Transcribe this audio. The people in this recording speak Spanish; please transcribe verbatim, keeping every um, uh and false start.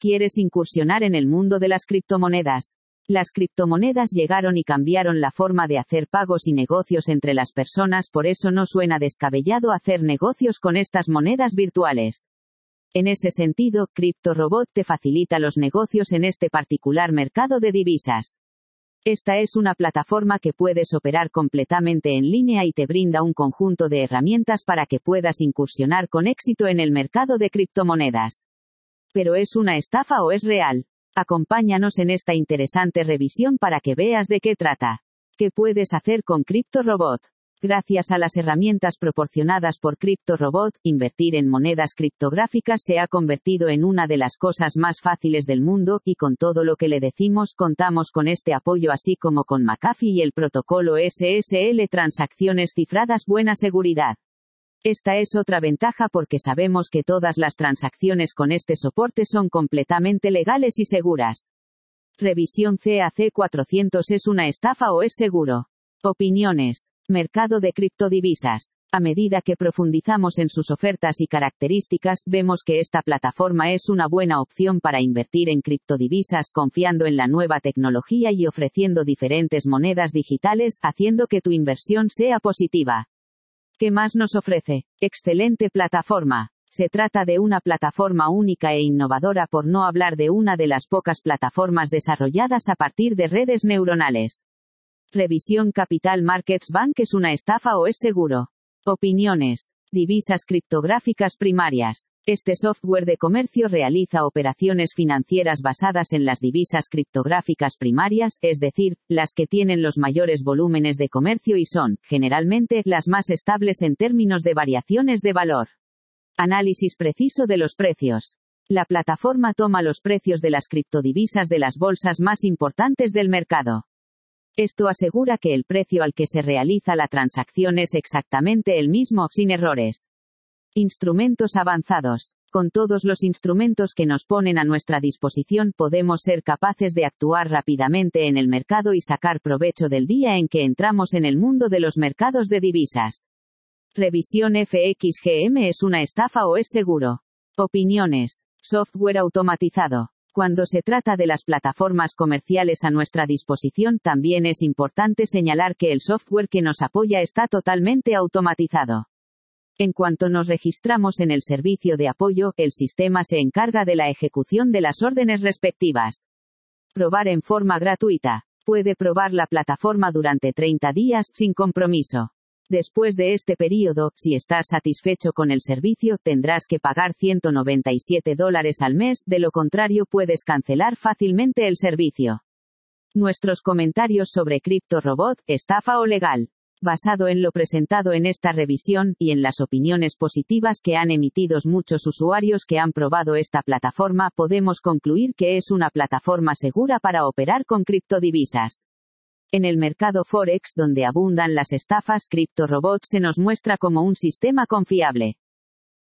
¿Quieres incursionar en el mundo de las criptomonedas? Las criptomonedas llegaron y cambiaron la forma de hacer pagos y negocios entre las personas, por eso no suena descabellado hacer negocios con estas monedas virtuales. En ese sentido, CryptoRobot te facilita los negocios en este particular mercado de divisas. Esta es una plataforma que puedes operar completamente en línea y te brinda un conjunto de herramientas para que puedas incursionar con éxito en el mercado de criptomonedas. ¿Pero es una estafa o es real? Acompáñanos en esta interesante revisión para que veas de qué trata. ¿Qué puedes hacer con CryptoRobot? Gracias a las herramientas proporcionadas por CryptoRobot, invertir en monedas criptográficas se ha convertido en una de las cosas más fáciles del mundo, y con todo lo que le decimos contamos con este apoyo así como con McAfee y el protocolo S S L Transacciones Cifradas Buena Seguridad. Esta es otra ventaja porque sabemos que todas las transacciones con este soporte son completamente legales y seguras. Revisión C A C cuatrocientos ¿es una estafa o es seguro? Opiniones. Mercado de criptodivisas. A medida que profundizamos en sus ofertas y características, vemos que esta plataforma es una buena opción para invertir en criptodivisas confiando en la nueva tecnología y ofreciendo diferentes monedas digitales, haciendo que tu inversión sea positiva. ¿Qué más nos ofrece? Excelente plataforma. Se trata de una plataforma única e innovadora, por no hablar de una de las pocas plataformas desarrolladas a partir de redes neuronales. Revisión Capital Markets Bank ¿es una estafa o es seguro? Opiniones. Divisas criptográficas primarias. Este software de comercio realiza operaciones financieras basadas en las divisas criptográficas primarias, es decir, las que tienen los mayores volúmenes de comercio y son, generalmente, las más estables en términos de variaciones de valor. Análisis preciso de los precios. La plataforma toma los precios de las criptodivisas de las bolsas más importantes del mercado. Esto asegura que el precio al que se realiza la transacción es exactamente el mismo, sin errores. Instrumentos avanzados. Con todos los instrumentos que nos ponen a nuestra disposición, podemos ser capaces de actuar rápidamente en el mercado y sacar provecho del día en que entramos en el mundo de los mercados de divisas. Revisión F X G M ¿es una estafa o es seguro? Opiniones. Software automatizado. Cuando se trata de las plataformas comerciales a nuestra disposición, también es importante señalar que el software que nos apoya está totalmente automatizado. En cuanto nos registramos en el servicio de apoyo, el sistema se encarga de la ejecución de las órdenes respectivas. Probar en forma gratuita. Puede probar la plataforma durante treinta días, sin compromiso. Después de este periodo, si estás satisfecho con el servicio, tendrás que pagar ciento noventa y siete dólares al mes, de lo contrario puedes cancelar fácilmente el servicio. Nuestros comentarios sobre CryptoRobot, estafa o legal. Basado en lo presentado en esta revisión, y en las opiniones positivas que han emitido muchos usuarios que han probado esta plataforma, podemos concluir que es una plataforma segura para operar con criptodivisas. En el mercado Forex, donde abundan las estafas, CryptoRobot se nos muestra como un sistema confiable.